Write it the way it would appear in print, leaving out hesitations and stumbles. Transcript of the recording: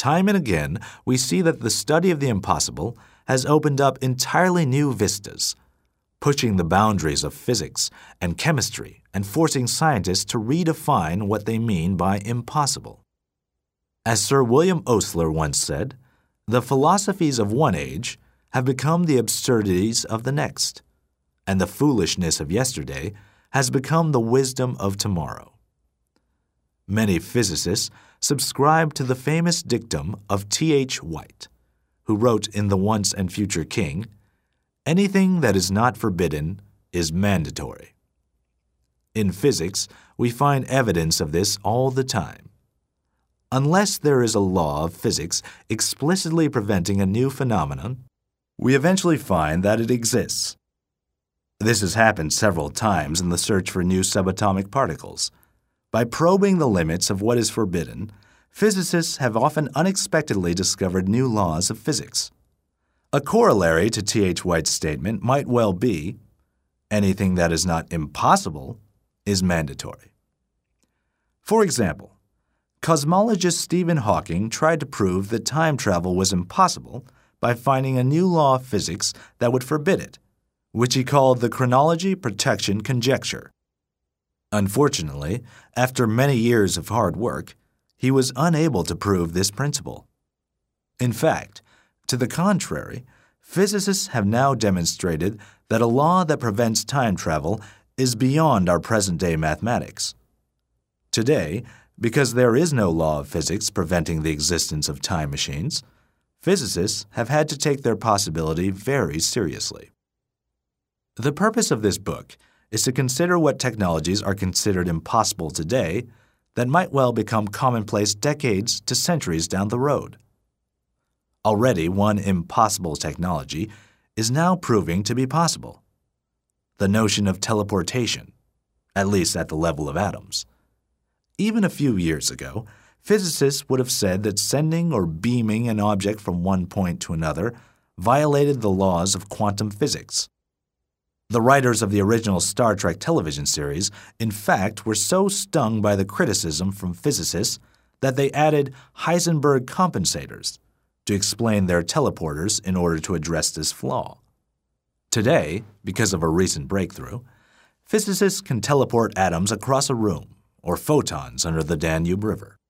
Time and again, we see that the study of the impossible has opened up entirely new vistas, pushing the boundaries of physics and chemistry and forcing scientists to redefine what they mean by impossible. As Sir William Osler once said, the philosophies of one age have become the absurdities of the next, and the foolishness of yesterday has become the wisdom of tomorrow. Many physicists subscribe to the famous dictum of T.H. White, who wrote in The Once and Future King, "Anything that is not forbidden is mandatory." In physics, we find evidence of this all the time. Unless there is a law of physics explicitly preventing a new phenomenon, we eventually find that it exists. This has happened several times in the search for new subatomic particles. By probing the limits of what is forbidden, physicists have often unexpectedly discovered new laws of physics. A corollary to T.H. White's statement might well be, anything that is not impossible is mandatory. For example, cosmologist Stephen Hawking tried to prove that time travel was impossible by finding a new law of physics that would forbid it, which he called the chronology protection conjecture. Unfortunately, after many years of hard work, he was unable to prove this principle. In fact, to the contrary, physicists have now demonstrated that a law that prevents time travel is beyond our present-day mathematics. Today, because there is no law of physics preventing the existence of time machines, physicists have had to take their possibility very seriously. The purpose of this book is to consider what technologies are considered impossible today that might well become commonplace decades to centuries down the road. Already, one impossible technology is now proving to be possible: the notion of teleportation, at least at the level of atoms. Even a few years ago, physicists would have said that sending or beaming an object from one point to another violated the laws of quantum physics. The writers of the original Star Trek television series, in fact, were so stung by the criticism from physicists that they added Heisenberg compensators to explain their teleporters in order to address this flaw. Today, because of a recent breakthrough, physicists can teleport atoms across a room or photons under the Danube River.